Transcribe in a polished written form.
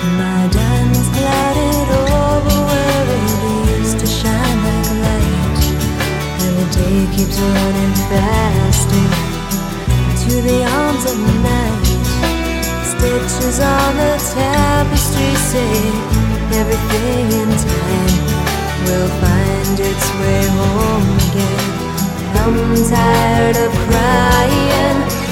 My diamond's clouded over where it used to shine like light, and the day keeps running faster to the arms of night. Stitches on the tapestry say everything in time will find its way home again. I'm tired of crying.